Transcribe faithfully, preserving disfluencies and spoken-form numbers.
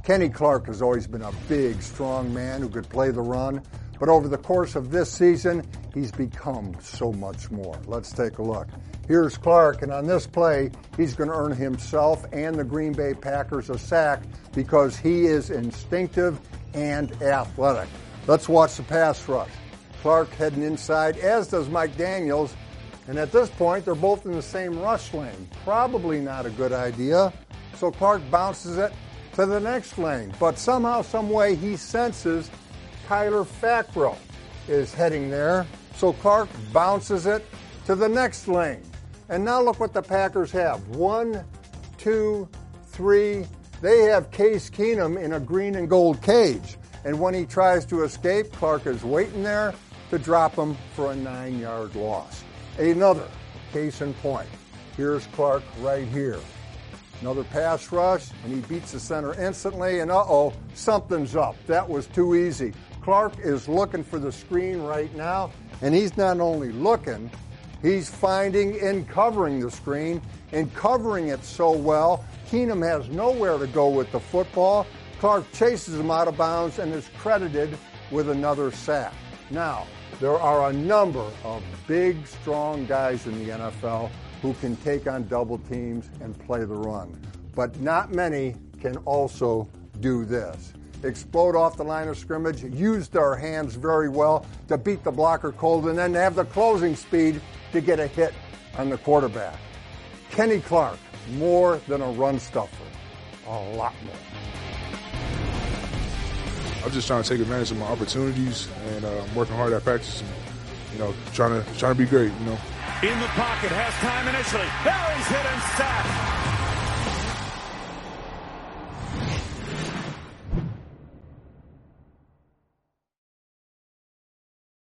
Kenny Clark has always been a big, strong man who could play the run, but over the course of this season, he's become so much more. Let's take a look. Here's Clark, and on this play, he's going to earn himself and the Green Bay Packers a sack because he is instinctive and athletic. Let's watch the pass rush. Clark heading inside, as does Mike Daniels, and at this point, they're both in the same rush lane. Probably not a good idea, so Clark bounces it to the next lane, but somehow, some way, he senses Kyler Fackrell is heading there, so Clark bounces it to the next lane. And now look what the Packers have. One, two, three. They have Case Keenum in a green and gold cage. And when he tries to escape, Clark is waiting there to drop him for a nine-yard loss. Another case in point. Here's Clark right here. Another pass rush, and he beats the center instantly, and uh-oh, something's up. That was too easy. Clark is looking for the screen right now, and he's not only looking, he's finding and covering the screen, and covering it so well, Keenum has nowhere to go with the football. Clark chases him out of bounds and is credited with another sack. Now, there are a number of big, strong guys in the N F L who can take on double teams and play the run. But not many can also do this. Explode off the line of scrimmage, use their hands very well to beat the blocker cold, and then have the closing speed to get a hit on the quarterback. Kenny Clark, more than a run stuffer, a lot more. I'm just trying to take advantage of my opportunities and uh, working hard at practice and, you know, trying to trying to be great, you know. In the pocket, has time initially. Now he's hit and sacked.